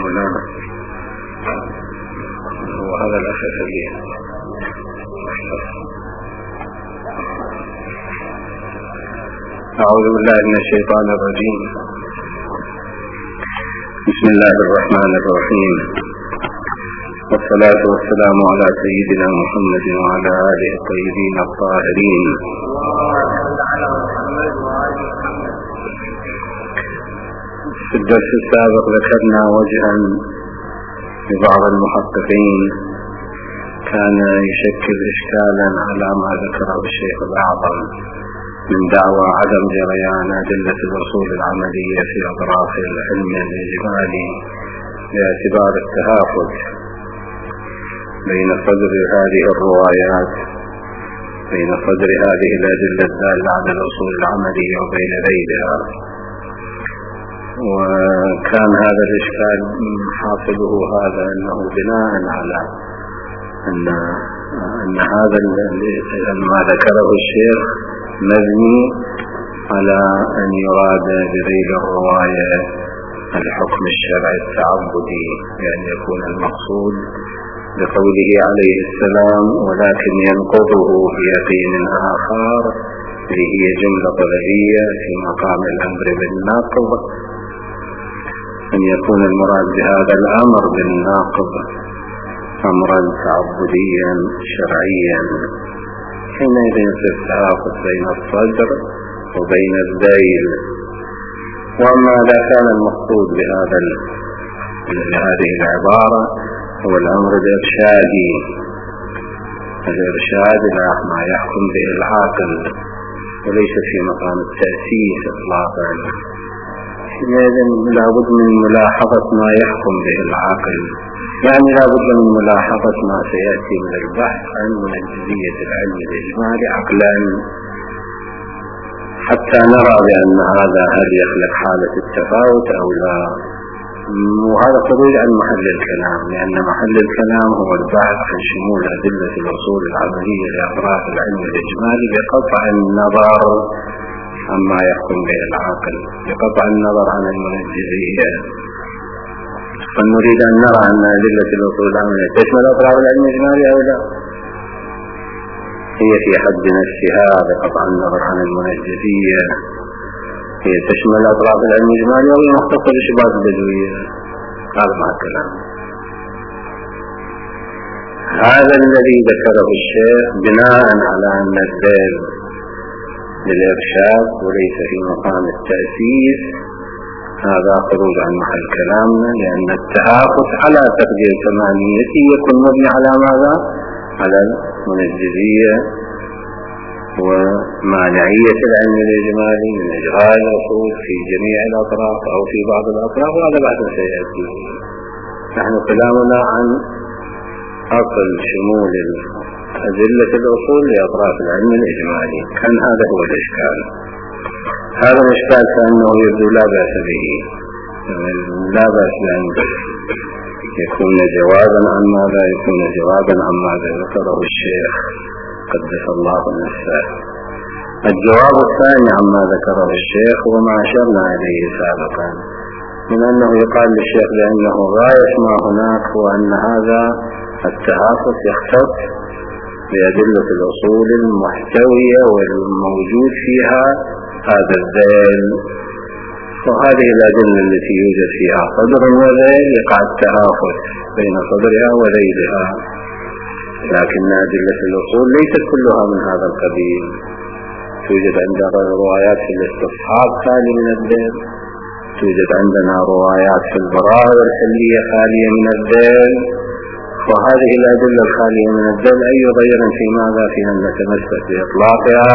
هنا وهذا الأخ خليه. أعوذ بالله من الشيطان الرجيم. بسم الله الرحمن الرحيم، والصلاة والسلام على سيدنا محمد وعلى آله الطيبين الطاهرين. في الدرس السابق ذكرنا وجها لبعض المحققين كان يشكل إشكالا على ما ذكره الشيخ الأعظم من دعوى عدم جريان أدلة الأصول العملية في أطراف العلم الإجمالي باعتبار التهافت بين صدر هذه الروايات، بين صدر هذه الأدلة الدالة على الأصول العملية وبين ذيلها. وكان هذا الإشكال حاصله هذا أنه بناء على أن هذا ما ذكره الشيخ مبني على أن يراد بذيل الرواية الحكم الشرعي التعبدي، يعني يكون المقصود بقوله عليه السلام ولكن ينقضه بيقين آخر، هي جملة طلبية في مقام الأمر بالناقض، أن يكون المراد بهذا الأمر بالناقض أمرا تعبديا شرعيا، حينئذ يصير تهافت بين الصدر وبين الذيل. وأما إذا كان المقصود بهذه العبارة هو الأمر الإرشادي، الإرشاد إلى ما يحكم به العاقل وليس في مقام التأسيس إطلاقا، حينئذ لابد من ملاحظة ما يحكم به العاقل، يعني لابد من ملاحظة ما سيأتي من البحث عن منجزية العلم الإجمالي عقلا حتى نرى بأن هذا هل يخلق حالة التفاوت أو لا. وهذا خروج عن محل الكلام، لأن محل الكلام هو البحث عن شمول أدلة الأصول العملية لأطراف العلم الإجمالي بقطع النظر عما يحكم به العاقل، بقطع النظر عن المنجزية. فنريد أن نرى أن أدلة الأصول العملية تشمل أطراف العلم الإجمالي أو لا، هي في حد نفسها بقطع النظر عن المنجزية هي تشمل أطراف العلم الإجمالي أو مختصة بشبهات البدوية. هذا مع الكلام. هذا الذي ذكره الشيخ بناء على أن الذيل للإرشاد وليس في مقام التأسيس، هذا خروج عن محل كلامنا، لأن التهافت على تقدير ثمانيته يكون مبني على ماذا؟ على المنجزية ومانعية العلم الإجمالي من إجراء الأصول في جميع الأطراف أو في بعض الأطراف، وهذا بعد سيأتي. نحن كلامنا عن أصل شمول أدلة الأصول لأطراف العلم الإجمالي، كان هذا هو الإشكال. هذا الإشكال كأنه يبدو لا بأس به، لا بأس بأن يكون جوابا عن ماذا، يكون جوابا عن ماذا ذكره الشيخ قدس الله نفسه. الجواب الثاني عما ذكره الشيخ وما أشرنا إليه سابقا، من أنه يقال للشيخ بأنه غاية ما هناك هو أن هذا التهافت يختص بأدلة الأصول المحتوية والموجود فيها هذا الذيل، وهذه الأدلة التي يوجد فيها صدر وذيل يقع التهافت بين صدرها وذيلها، لكن أدلة الأصول ليست كلها من هذا القبيل. توجد عندنا روايات في الاستصحاب خالية من الذيل، توجد عندنا روايات في البراءة والحلية خالية من الذيل، وهذه الأدلة الخالية من الذيل أي ضير في ماذا؟ في أن نتمسك بإطلاقها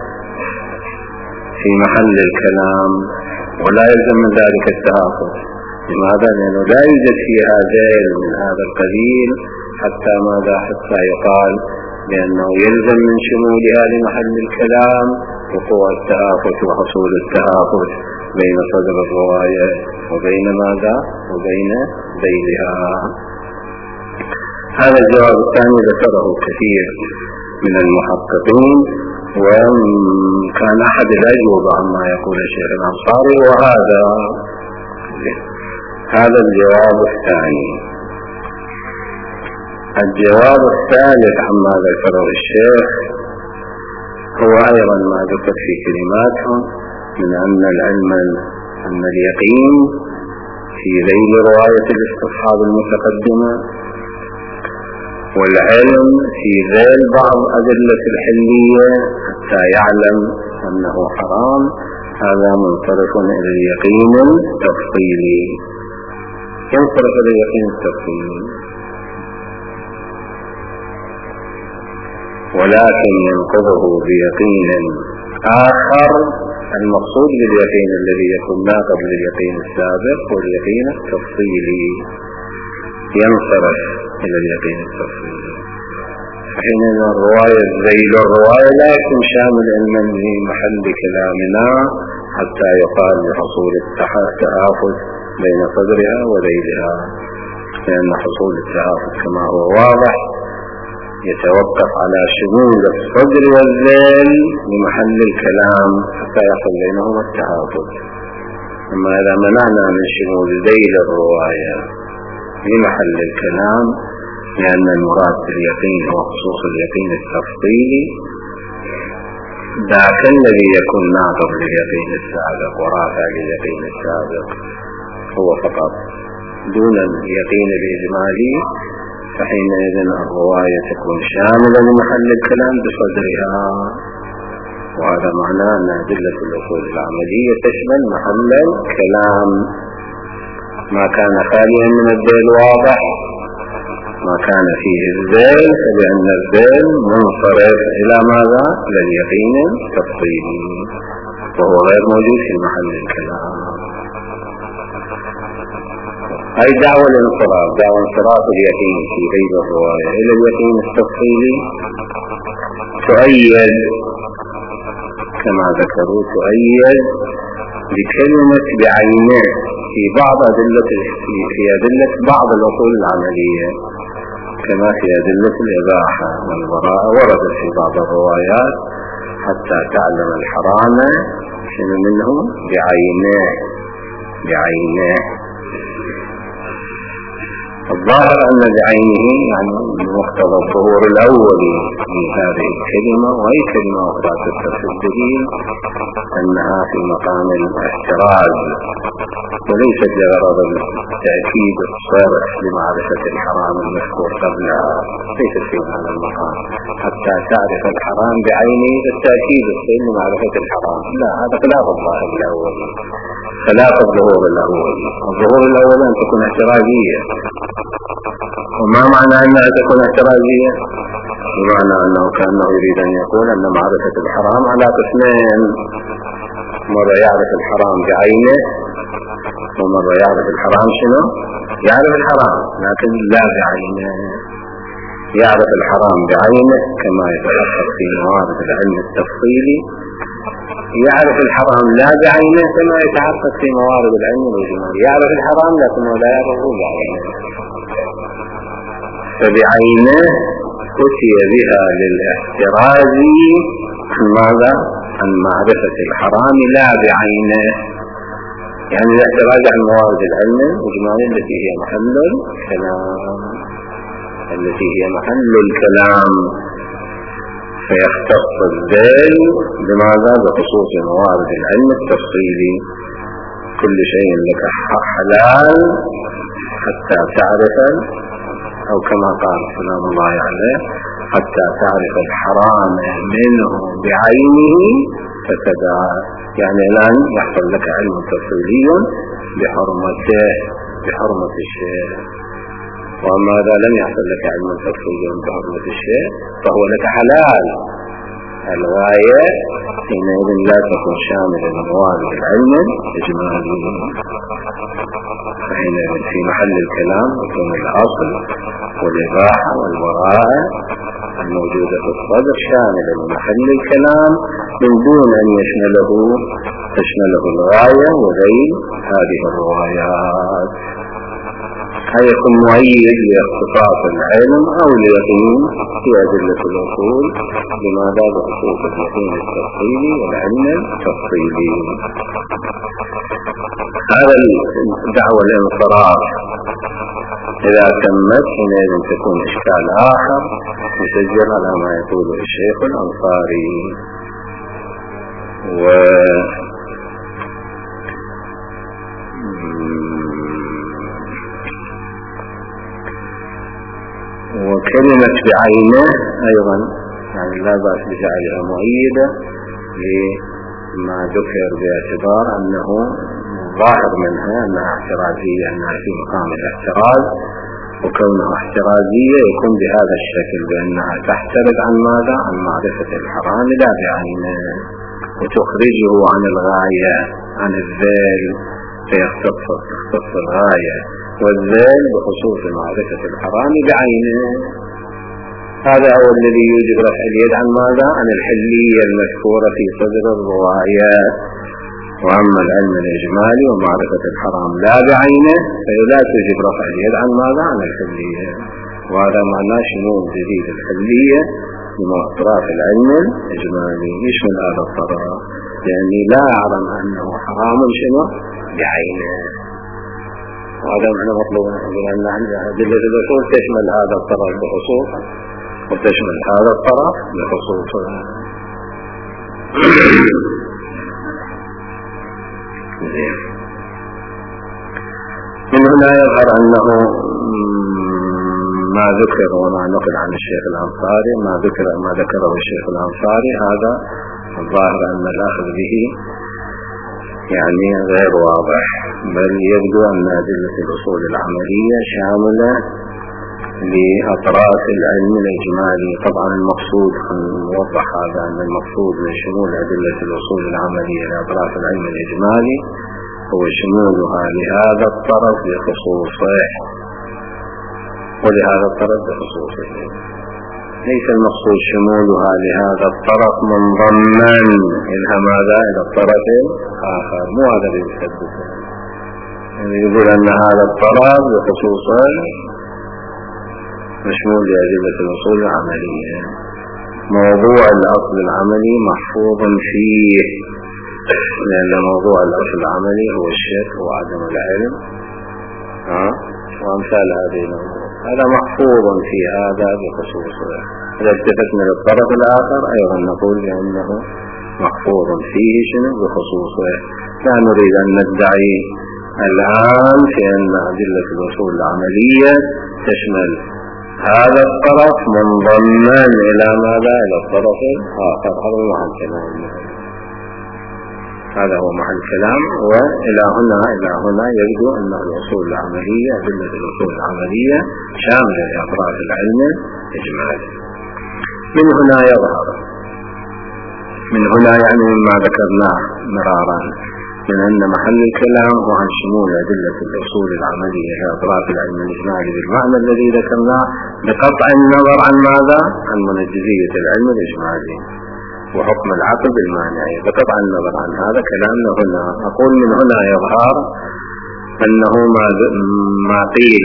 في محل الكلام، ولا يلزم من ذلك التهافت. لماذا؟ لأنه لا يوجد فيها ذيل من هذا القبيل حتى ماذا؟ حتى يقال لأنه يلزم من شمولها لمحل الكلام وقوع التهافت وحصول التهافت بين صدر الرواية وبين ماذا؟ وبين ذيلها. هذا الجواب الثاني ذكره كثير من المحققين، وكان أحد الأجوبة عما يقول الشيخ الأنصاري، وهذا هذا الجواب الثاني. الجواب الثالث عما ذكره الشيخ هو أيضا ما ذكر في كلماتهم من أن اليقين في ذيل رواية الاستصحاب المتقدمة، والعلم في ذيل بعض أدلة الحلية حتى يعلم أنه حرام، هذا منصرف إلى اليقين التفصيلي. ينصرف إلى اليقين التفصيلي، ولكن ينقضه بيقين آخر. المقصود باليقين الذي يكون ناقض لليقين السابق واليقين التفصيلي، ينصرف إلى اليقين التفصيلي. حين الرواية ذيل الرواية لا يكون شامل علما في محل كلامنا حتى يقال لحصول التعافت بين صدرها وذيلها، لأن حصول التعافت كما هو واضح يتوقف على شمول الصدر والذيل لمحل الكلام حتى يحصل بينهما التعافت. أما إذا منعنا من شمول ذيل الرواية لمحل الكلام لأن المراد باليقين هو خصوص اليقين التفصيلي، ذاك الذي يكون ناقض لليقين السابق ورافع لليقين السابق هو فقط دون اليقين الإجمالي، فحينئذ الرواية تكون شاملة لمحل الكلام بصدرها. وهذا معناه أن أدلة الأصول العملية تشمل محل الكلام. ما كان خاليا من الذيل واضح، ما كان فيه الذيل فلأن الذيل منصرف إلى ماذا؟ إلى اليقين التفصيلي، وهو غير موجود في محل الكلام. أي دعوة الانصراف، دعوة انصراف اليقين في غير الرواية إلى اليقين التفصيلي تؤيد كما ذكروا، تؤيد بكلمة بعينه في بعض في أدلة بعض الأصول العملية، كما في أدلة الإباحة والبراءة وردت في بعض الروايات حتى تعلم الحرام شنو منه بعينه. الظاهر أن بعينه يعني بمقتضى الظهور الأولي من هذه الكلمة، وأي كلمة أخرى تتصل بالدليل أنها في مقام الاحتراز وليست لغرض التأكيد الصارخ لمعرفة الحرام المذكور قبلها، ليست في هذا المقام حتى تعرف الحرام بعينه بالتأكيد الصارخ لمعرفة الحرام. لا، هذا خلاف الظاهر الأولي، خلاف الظهور الأولي. الظهور الأولي أن تكون احترازية. وما معنى أنها تكون احترازية؟ بمعنى أنه كأنه يريد أن يقول أن معرفة الحرام على قسمين، مرة يعرف الحرام بعينه ومرة يعرف الحرام شنو؟ يعرف الحرام لكن لا بعينه. يعرف الحرام بعينه كما يتحقق في موارد العلم التفصيلي، يعرف الحرام لا بعينه كما يتحقق في موارد العلم الإجمالي. يعرف الحرام لكنه لا يعرفه بعينه، فبعينه أتي بها للاحتراز عن ماذا؟ عن معرفة الحرام لا بعينه، يعني الاحتراز عن موارد العلم الإجمالي التي هي محل الكلام، فيختص الذيل بماذا؟ بخصوص موارد العلم التفصيلي. كل شيء لك حلال حتى تعرف، أو كما قال سلام الله عليه حتى تعرف الحرام منه بعينه فتدعى، يعني الآن يحصل لك علم تفصيلي بحرمة الشيء. وأما إذا لم يحصل لك علم تفصيلي بحرمة الشيء فهو لك حلال. الغاية حينئذ لا تكون شاملة لموارد العلم الإجمالي، فحينئذ في محل الكلام يكون الأصل والإباحة والبراءة الموجودة في الصدر شاملة لمحل الكلام من دون أن تشمله الغاية وذيل هذه الروايات. هذا يكون مؤيد لاختصاص العلم أو اليقين في أدلة الأصول، لماذا؟ بخصوص اليقين التفصيلي والعلم التفصيلي. هذا الدعوة الانصراف إذا تمت حينئذ تكون إشكال آخر يسجل على ما يقوله الشيخ الأنصاري. وكلمة بعينه أيضا يعني لا بأس بجعلها مؤيدة لما ذكر باعتبار أنه ظاهر منها أنها احترازية، أنها في مقام الاحتراز، وكونها احترازية يكون بهذا الشكل بأنها تحترز عن ماذا؟ عن معرفة الحرام لا بعينه، وتخرجه عن الغاية، عن الذيل، فيختص الغاية والذيل بخصوص معرفة الحرام بعينه. هذا هو الذي يوجب رفع اليد عن ماذا؟ عن الحلية المذكورة في صدر الروايات. وأما العلم الإجمالي ومعرفة الحرام لا بعينه فلا توجب رفع اليد عن ماذا؟ عن الحلية. وهذا معناه شمول جديد الحلية من أطراف العلم الإجمالي يشمل هذا الطرف، يعني لا أعلم أنه حرام شنو بعينه. وهذا معنى مطلوب لأن أدلة الأصول تشمل هذا الطرف بخصوص وتشمل هذا الطرف بخصوص. من هنا يظهر أنه ما ذكر وما نقل عن الشيخ الأنصاري ما ذكره الشيخ الأنصاري هذا الظاهر أن الأخذ به يعني غير واضح، بل يبدو أن أدلة الأصول العملية شاملة لأطراف العلم الإجمالي. طبعا المقصود نوضح هذا أن المقصود من شمول أدلة الأصول العملية لأطراف العلم الإجمالي هو شمولها لهذا الطرف بخصوصه ولهذا الطرف بخصوصه، ليس المقصود شمولها لهذا الطرف منضما إلها ماذا إلى الطرف الآخر، مو هذا اللي يثبته. يعني يقول أن هذا الطرف بخصوصه مشمول لأدلة الأصول العملية. موضوع الأصل العملي محفوظ فيه، لأن موضوع الأصل العملي هو الشك وعدم العلم وأمثال هذه الأمور، هذا محفوظ في هذا بخصوصه. إذا التفتنا للطرف الآخر أيضا نقول بأنه محفوظ فيه شنو بخصوصه. لا نريد أن ندعي الآن في أن أدلة الأصول العملية تشمل هذا الطرف منضما إلى ماذا؟ إلى الطرف الآخر. هذا محل كلام، هذا هو محل كلام. وإلى هنا يبدو أن الأصول العملية أدلة الأصول العملية شاملة لأطراف العلم الإجمالي. من هنا يعني مما ذكرناه مرارا من أن محل الكلام هو عن شمول أدلة الأصول العملية لأطراف العلم الإجمالي بالمعنى الذي ذكرناه، بقطع النظر عن ماذا؟ عن منجزية العلم الإجمالي وحكم العقل بالمانعي، بقطع النظر عن هذا كلامنا هنا. أقول من هنا يظهر أنه ما قيل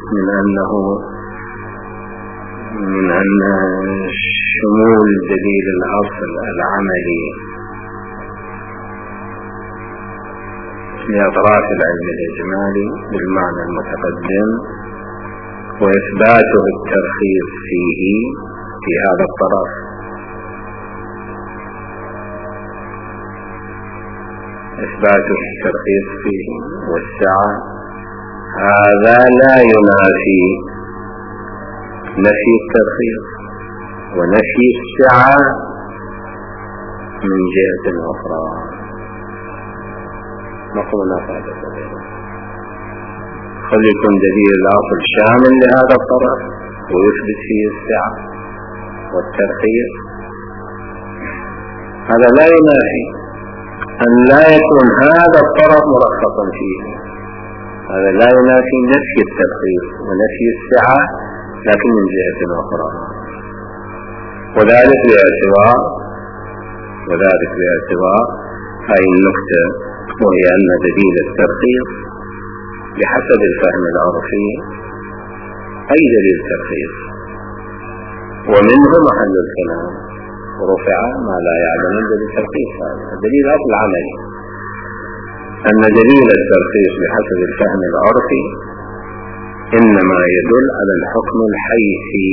من أن شمول دليل الأصل العملي لأطراف العلم الإجمالي بالمعنى المتقدم وإثباته الترخيص فيه في هذا الطرف إثباته الترخيص فيه والسعة، هذا لا ينافي نفي الترخيص ونفي السعة من جهة أخرى. نقول هذا خل يكون دليل الأصل شامل لهذا الطرف ويثبت فيه السعة والترخيص، هذا لا ينافي أن لا يكون هذا الطرف مرخصا فيه. هذا لا ينافي نفي الترخيص ونفي السعة لكن من جهة أخرى، وذلك باعتبار هاي النقطة، وهي أن دليل الترخيص بحسب الفهم العرفي أي دليل ترخيص، ومنه محل الكلام رفع ما لا يعلم دليل الترخيص. هذا الدليل الأصل العملي أن دليل الترخيص بحسب الفهم العرفي إنما يدل على الحكم الحيثي،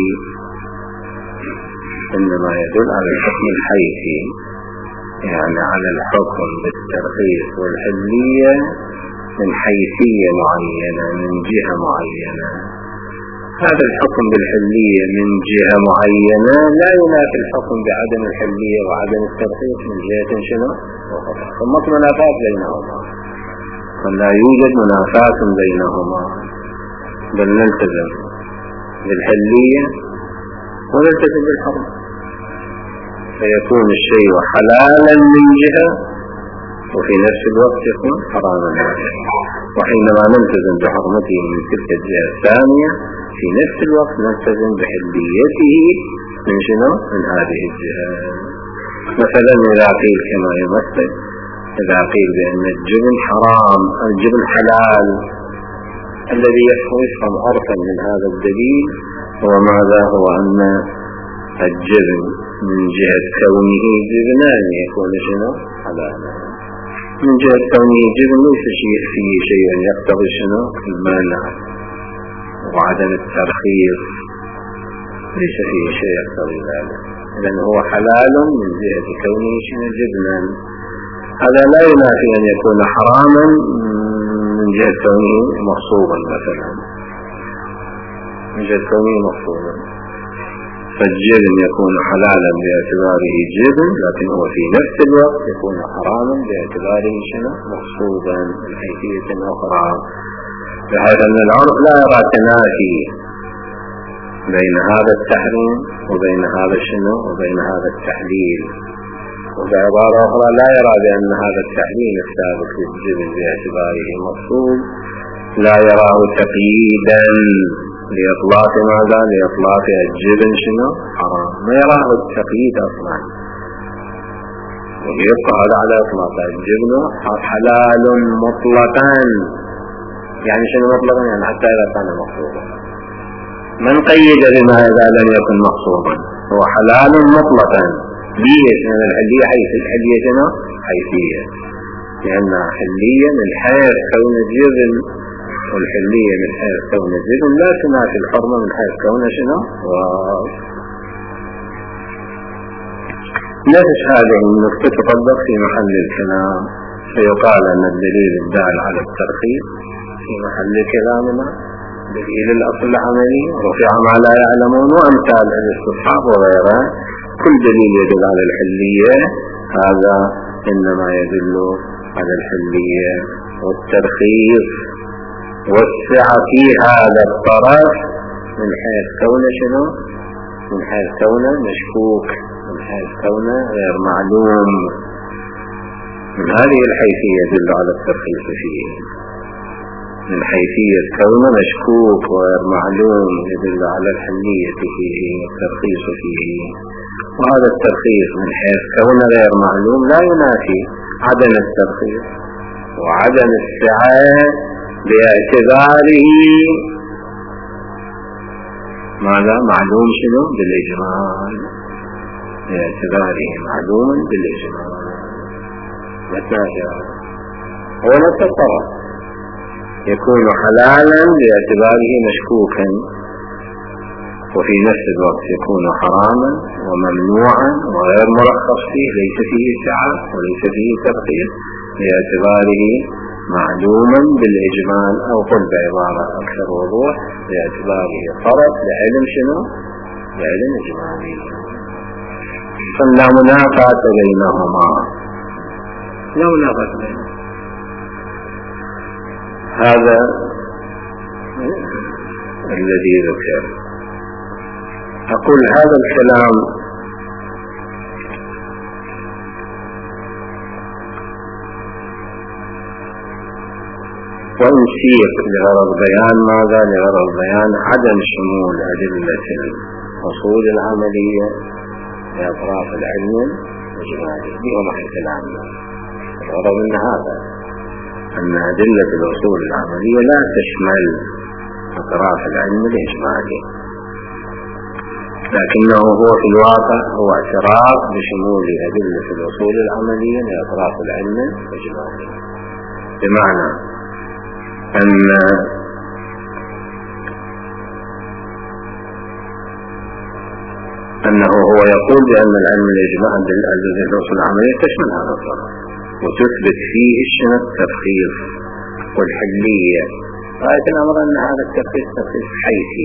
إنما يدل على الحكم الحيثي، يعني على الحكم بالترخيص والحلية من حيثية معينة، من جهة معينة. هذا الحكم بالحلية من جهة معينة لا ينافي الحكم بعدم الحلية وعدم الترخيص من جهة شنو؟ ثمة منافاة بينهما، ولا يوجد منافاة بينهما، بل نلتزم بالحلية ونلتزم بالحرم، فيكون الشيء حلالا من جهة وفي نفس الوقت يكون حراما، وحينما نلتزم بحرمته من تلك الجهة الثانية في نفس الوقت نلتزم بحليته من شنو؟ من هذه الجهة. مثلا إذا قيل كما يمثل، إذا قيل بأن الجبن حرام، الجبن حلال، الذي يفهم عرفا من هذا الدليل هو ماذا؟ هو أن الجبن من جهة كونه جبنان يكون شنو؟ حلالا، من جهة كونه جبن ليس فيه شيء يقتضي شنو؟ المانع، وعدم الترخيص ليس فيه شيء يقتضي ذلك، لأن هو حلال من جهة كونه شنو؟ جبنا. هذا لا ينافي أن يكون حراما من جهة كونه مغصوبا مثلا، من جهة كونه مغصوبا، فالجبن يكون حلالا باعتباره جبن، لكن هو في نفس الوقت يكون حراما باعتباره شنو؟ مغصوبا من حيثية أخرى، بحيث أن العرف لا يرى تنافي بين هذا التحريم وبين هذا شنو؟ وبين هذا التحليل. وبعبارة أخرى لا يرى بأن هذا التحليل السابق للجبن باعتباره مغصوب لا يراه تقييدا لإطلاق ماذا؟ لإطلاق الجبن شنو؟ حرام، ما يراه التقييد أصلا، ويبقى هذا على إطلاق الجبن حلال مطلقا. يعني شنو مطلقا؟ يعني حتى إذا كان مغصوبا، من قيد بما إذا لم يكن مغصوبا، هو حلال مطلقا. ليش؟ لأن الحلية حيث الحلية شنو؟ حيثية، لأن حلية من حيث كون الجبن، والحلية من حيث كون الجبن لا تنافي الحرمة من حيث كون شنو؟ نفس هذه النقطة تطبق في محل الكلام، فيقال أن الدليل الدال على الترخيص في محل كلامنا دليل الأصل العملي، رفع ما لا يعلمون، وأمثال الاستصحاب وغيرها. كل دليل يدل على الحلية هذا إنما يدل على الحلية والترخيص والسعة في هذا الطرف من حيث كونه شنو؟ من حيث كونه مشكوك، من حيث كونه غير معلوم. من هذه الحيثية يدل على الترخيص فيه، من حيثية كونه مشكوك وغير معلوم يدل على الحلية فيه والترخيص فيه. وهذا الترخيص من حيث كونه غير معلوم لا ينافي عدم الترخيص وعدم السعة باعتباره ماذا؟ معلوم شنو؟ بالإجمال، باعتباره معلوما بالإجمال. متى هو نفس الطرف يكون حلالا باعتباره مشكوكا، وفي نفس الوقت يكون حراما وممنوعا وغير مرخص فيه، ليس فيه سعة وليس فيه ترخيص، باعتباره معلوما بالإجمال، أو قل بعبارة أكثر وضوح باعتباره طرف لعلم شنو؟ لعلم إجمالي. فلا منافاة بينهما، لا منافاة بينهما. هذا الذي ذكر. أقول هذا الكلام ونسيق لغرض بيان ماذا؟ لغرض بيان عدم شمول أدلة الأصول العملية لأطراف العلم الإجمالي بهم الكلام. الغرض من هذا أن أدلة الأصول العملية لا تشمل أطراف العلم الإجمالي، لكنه هو في الواقع هو اعتراف بشمول أدلة الأصول العملية لأطراف العلم الإجمالي. بمعنى أنه هو يقول بأن العلم الإجماع الذي الرسل العملية تشمل هذا الطرف وتثبت فيه الترخيص والحلية. غاية الأمر أن هذا الترخيص ترخيص حيثي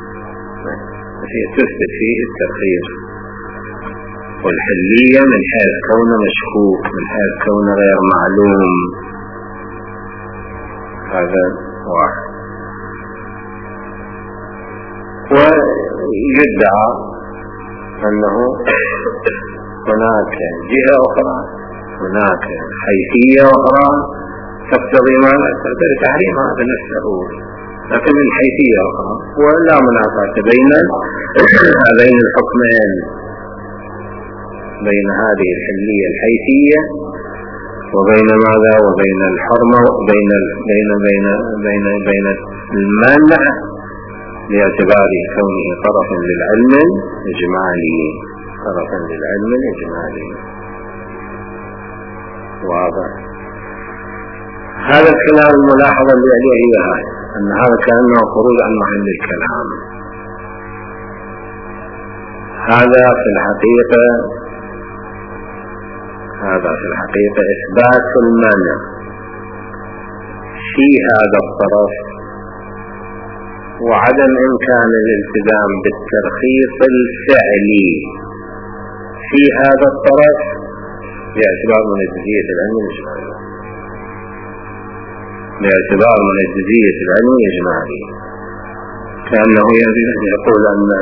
تثبت فيه الترخيص والحلية من حيث كونه مشكوك، من حيث كونه غير معلوم. هذا واحد. ويدعى أنه هناك جهة أخرى، هناك حيثية أخرى تقتضي ما تقدر تحريم هذا نفسه، لكن من حيثية أخرى، ولا منافاة بين هذين الحكمين، بين هذه الحلية الحيثية وبين ماذا، وبين الحرمة، بين بين بين بين بين المانع باعتبار كونه طرفا للعلم الإجمالي، طرفا للعلم الإجمالي. واضح هذا الكلام. الملاحظة اللي عليه هي أن هذا كأنه خروج عن محل الكلام. هذا في الحقيقة إثبات المانع في هذا الطرف وعدم إمكان الالتزام بالترخيص الفعلي في هذا الطرف باعتبار منجزية العلم الإجمالي، باعتبار منجزية العلم الإجمالي. كأنه يقول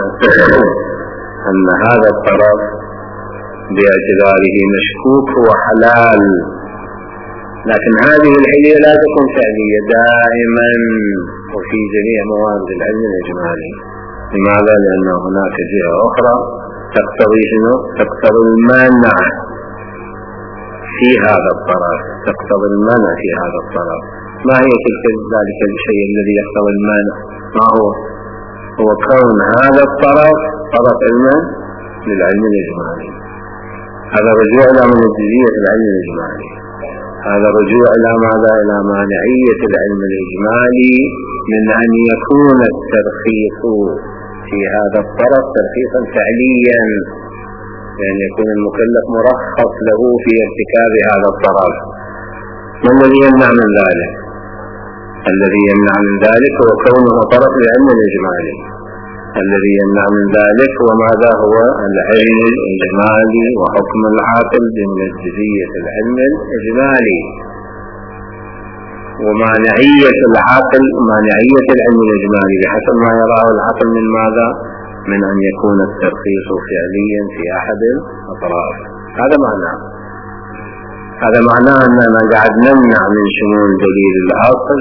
أن هذا الطرف باعتباره مشكوك هو حلال، لكن هذه الحلية لا تكون فعلية دائما وفي جميع موارد العلم الإجمالي. لماذا؟ لأن هناك جهة أخرى تقتضي المانع في هذا الطرف، تقتضي المانع في هذا الطرف. ما هي تلك ذلك الشيء الذي يقتضي المانع؟ ما هو كون هذا الطرف طرف علما للعلم الإجمالي. هذا رجوع إلى منجزية العلم الإجمالي، هذا رجوع إلى ماذا؟ إلى مانعية العلم الإجمالي من أن يكون الترخيص في هذا الطرف ترخيصا فعليا، لأن يكون المكلف مرخص له في ارتكاب هذا الطرف. ما الذي يمنع من ذلك؟ الذي يمنع من ذلك هو كونه طرف للعلم الإجمالي. الذي يمنع من ذلك وماذا هو العلم الإجمالي وحكم العاقل بمنجزية العلم الإجمالي، ومانعية العاقل، مانعية العلم الإجمالي بحسب ما يراه العقل من ماذا؟ من أن يكون الترخيص فعليا في أحد الأطراف. هذا معناه أننا قاعد نمنع من شمول دليل العقل،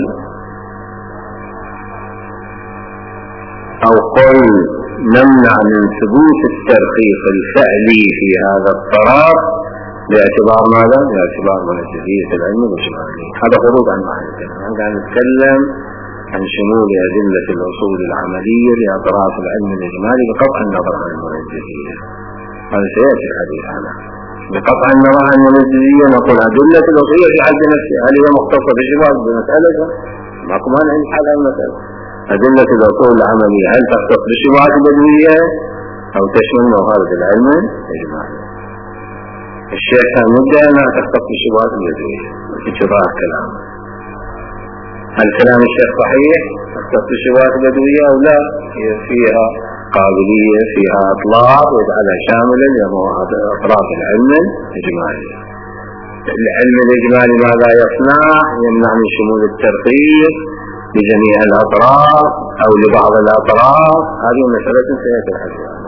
أو قل نمنع من ثبوت الترخيص الفعلي في هذا الطرف باعتبار ماذا؟ باعتبار منجزية العلم الإجمالي. هذا خروج عن محل الكلام. قاعد نتكلم عن شمول أدلة الأصول العملية لأطراف العلم الإجمالي بقطع النظر عن المنجزية. هذا سيأتي الحديث عنه. بقطع النظر عن المنجزية نقول أدلة الأصول في حد نفسها، هل هي مختصة بشباب بمسألة؟ معكم أنا عندي حال المسألة. أدلة الأصول العملية هل تختص بشبهات البدوية أو تشمل موارد العلم الإجمالي؟ الشيخ كان مدعي أنها تختص بشبهات البدوية في شبهات كلام. هل كلام الشيخ صحيح تختص بشبهات البدوية أو لا؟ هي فيها قابلية، فيها إطلاق ويجعلها شاملا لأطراف العلم الإجمالي. العلم الإجمالي ماذا يصنع؟ يمنع من شمول الترخيص لجميع الأطراف أو لبعض الأطراف. هذه مسألة سيأتي الحديث عنها.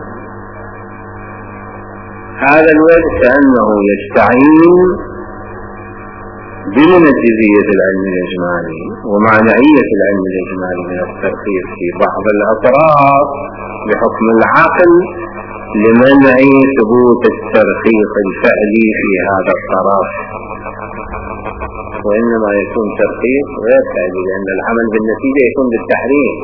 هذا الوجه كأنه يستعين بمنجزية العلم الإجمالي ومعنعية العلم الإجمالي من الترخيص في بعض الأطراف بحكم العقل لمنع ثبوت الترخيص الفعلي في هذا الطرف، وإنما يكون ترخيص غير فعلي، لأن العمل بالنتيجة يكون بالتحريم،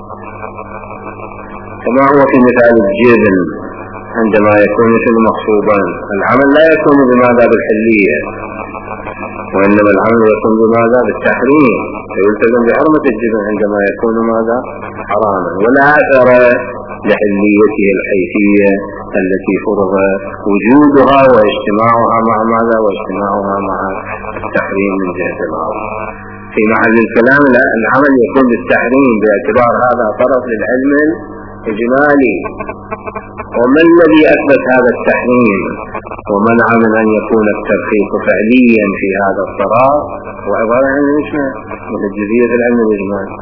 كما هو في مثال الجبن عندما يكون مثل مخصوبا العمل لا يكون بماذا؟ بالحلية، وإنما العمل يكون بماذا؟ بالتحريم، فيلتزم بحرمة الجبن عندما يكون ماذا؟ حراما، ولا أثر لحليته الحيثية التي فرض وجودها واجتماعها مع ماذا؟ واجتماعها مع التحريم من جهة الأرض. في محل الكلام العمل يكون بالتحريم باعتبار هذا طرف للعلم الإجمالي. وما الذي أثبت هذا التحريم ومنع من أن يكون الترخيص فعليا في هذا الطرف؟ وعبارة عن من الجزئية في العلم الإجمالي.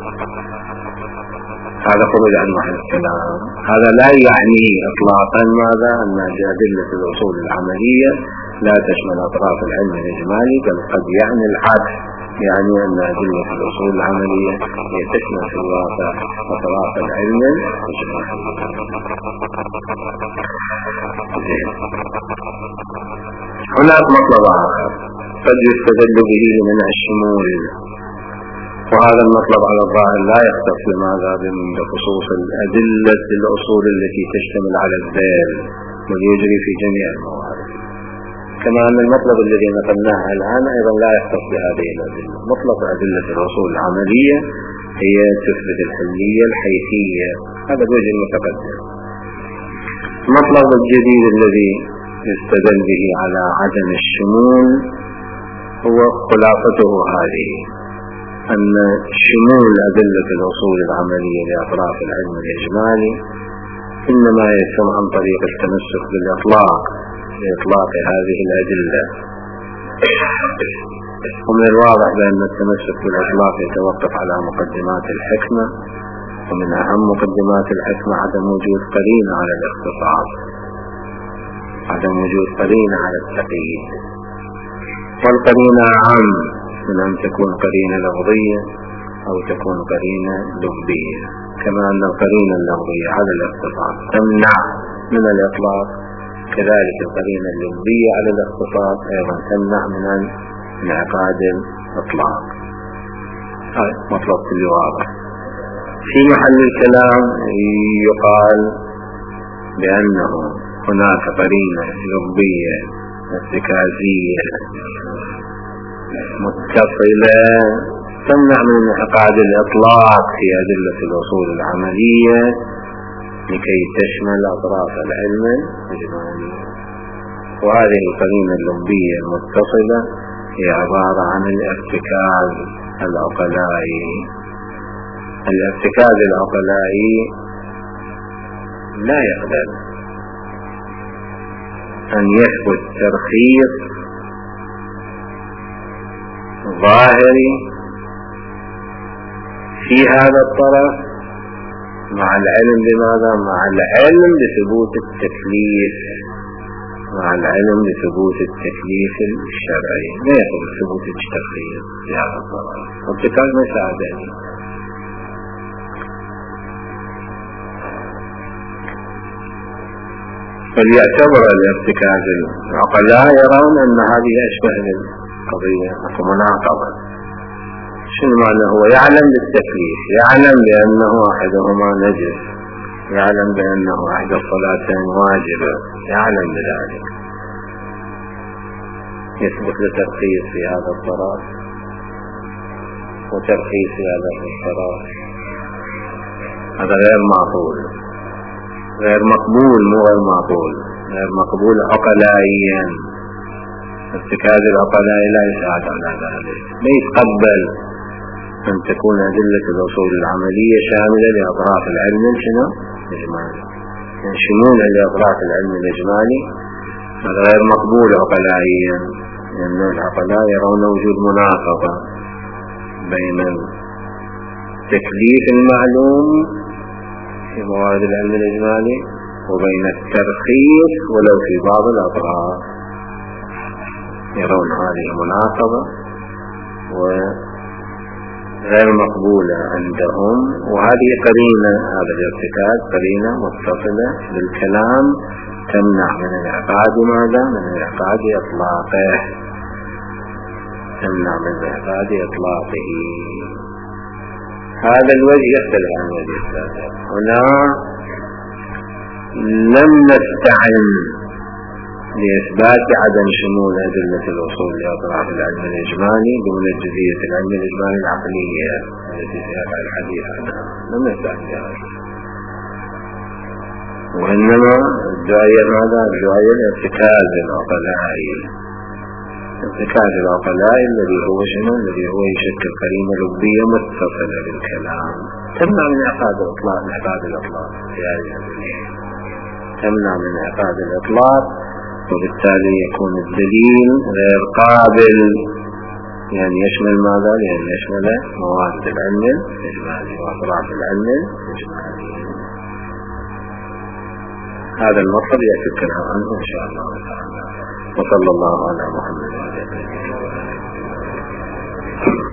هذا خروج عن محل الكلام. هذا لا يعني إطلاقا ماذا؟ أن أدلة الأصول العملية لا تشمل أطراف العلم الإجمالي، بل قد يعني العكس، يعني أن أدلة الأصول العملية هي تشمل في الواقع أطراف العلم الإجمالي. هناك مطلب آخر قد يستدل به لمنع الشمول، وهذا المطلب على الظاهر لا يختص لماذا بخصوص الأدلة الأصول التي تشتمل على الذيل ويجري في جميع الموارد، كما أن المطلب الذي نقلناه الآن أيضا لا يختص بهذه الأدلة. مطلب أدلة الأصول العملية هي تثبت الحلية الحيثية، هذا الوجه المتقدم. المطلب الجديد الذي يستدل به على عدم الشمول هو خلاصته هذه، أن شمول أدلة الأصول العملية لأطراف العلم الإجمالي إنما يتم عن طريق التمسك بالإطلاق لإطلاق هذه الأدلة. ومن الواضح بأن التمسك بالإطلاق يتوقف على مقدمات الحكمة، ومن أهم مقدمات الحكمة عدم وجود قرينة على الاختصاص، عدم وجود قرينة على التقييد، والقرينة أعم من أن تكون قرينة لفظية أو تكون قرينة لفظية، كما أن القرينة اللفظية على الاختصاص تمنع من الإطلاق، كذلك القرينة اللفظية على الاختصاص أيضا تمنع من انعقاد الإطلاق. هذا مطلب كل واضح. في محل الكلام يقال بأنه هناك قرينة لفظية ارتكازية متصلة تمنع من انعقاد الإطلاق في أدلة الأصول العملية لكي تشمل أطراف العلم الإجمالي. وهذه القرينة اللفظية المتصلة هي عبارة عن الارتكاز العقلائي. الارتكاز العقلائي لا يقدر أن يثبت ترخيص ظاهري في هذا الطرف مع العلم بماذا؟ مع العلم بثبوت التكليف، مع العلم بثبوت التكليف الشرعي. لا يقول ثبوت التكليف في هذا الطرف، ارتكاز ما ساعدني. فليعتبر الارتكاز العقلاء يرون أن هذه أشبه للقضية مناقضة. شنو معنى؟ هو يعلم بالتكليف، يعلم بأنه أحدهما نجس، يعلم بأنه أحد الصلاتين واجبة، يعلم بذلك، يثبت لترخيص في هذا الطرف وترخيص في هذا الطرف. هذا غير معقول، غير مقبول، مو غير معقول، غير مقبول عقلائيا. ارتكاز العقلاء لا يساعد على ذلك. لا يتقبل أن تكون أدلة الأصول العملية شاملة لأطراف العلم الإجمالي، يعني شمولها لأطراف العلم الإجمالي هذا غير مقبول عقلائيا، لأن العقلاء يرون وجود مناقضة بين التكليف المعلوم في موارد العلم الإجمالي وبين الترخيص ولو في بعض الأطراف. يرون هذه مناقضة وغير مقبولة عندهم، وهذه قرينة، هذا الارتكاز قرينة متصلة بالكلام تمنع من الإعقاد ماذا؟ من الإعقاد إطلاقه، تمنع من الإعقاد إطلاقه. هذا الوجه يختلف عن وجه السابق. هنا لم نستعن لإثبات عدم شمول أدلة الأصول لأطراف العلم الإجمالي ضمن جزئية العلم الإجمالي العقلية التي سيقع الحديث عنها. لم يستعمل وإنما الدعية ماذا؟ الدعية الارتكاز العقلاء الذي هو شنو؟ الذي هو يشكل قرينة لبية متصلة بالكلام تمنع من إعقاد الإطلاق تمنع من إعقاد الإطلاق، وبالتالي يكون الدليل غير قابل، يعني يشمل ماذا؟ يعني يشمل موارد العلم الإجمالي وأطراف العلم الإجمالي. هذا المطلب يأتي الكلام عنه إن شاء الله تعالى. وصلى الله على محمد وعلى آله وصحبه.